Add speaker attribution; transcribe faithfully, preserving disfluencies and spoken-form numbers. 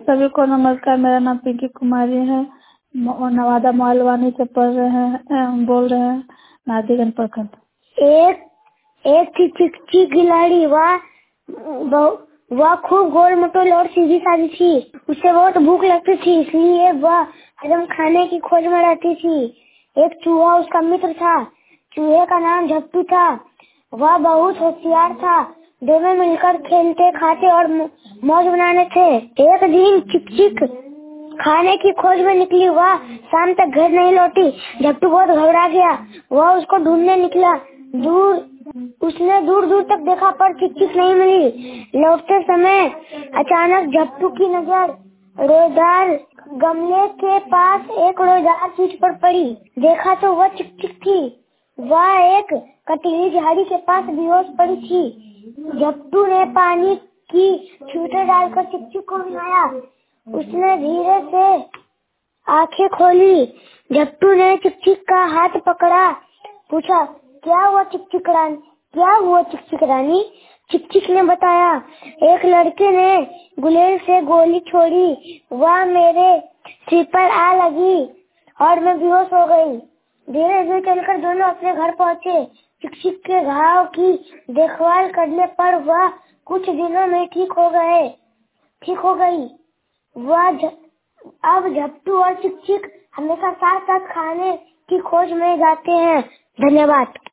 Speaker 1: सभी को नमस्कार। मेरा नाम पिंकी कुमारी है। म- नवादा मालवानी से पढ़ रहे हैं, अ, बोल रहे हैं, नादिगंज प्रखंड।
Speaker 2: एक एक थी चिकची खिलाड़ी। वह बहु- वह खूब गोल मटोल और सीधी सादी थी। उसे बहुत भूख लगती थी, इसलिए वह हरदम खाने की खोज में रहती थी। एक चूहा उसका मित्र था। चूहे का नाम झप्पू था। वह बहुत होशियार था। दोनों मिलकर खेलते, खाते और मौ- मौज बनाने थे। एक दिन चिकचिक खाने की खोज में निकली। वह शाम तक घर नहीं लौटी। झप्टू बहुत घबरा गया। वह उसको ढूंढने निकला। दूर उसने दूर दूर तक देखा, पर चिकचिक नहीं मिली। लौटते समय अचानक झप्टू की नजर रोएदार गमले के पास एक रोएदार चीज पर पड़ी। देखा तो वह चिकचिक थी। वह एक कटीली झाड़ी के पास बेहोश पड़ी थी। झप्टू ने पानी की छींटे डालकर चिकचिक को नहाया। उसने धीरे से आंखें खोली। झप्टू ने चिकचिक का हाथ पकड़ा। पूछा, क्या हुआ चिकचिक रानी? क्या हुआ चिकचिक रानी? चिकचिक ने बताया, एक लड़के ने गुलेल से गोली छोड़ी। वह मेरे सिर पर आ लगी और मैं बेहोश हो गई। धीरे धीरे चलकर दोनों अपने घर पहुँचे। चिकचिक के घाव की देखभाल करने पर वह कुछ दिनों में ठीक हो गए ठीक हो गई। वह ज... अब झप्टू और चिकचिक हमेशा साथ साथ खाने की खोज में जाते हैं। धन्यवाद।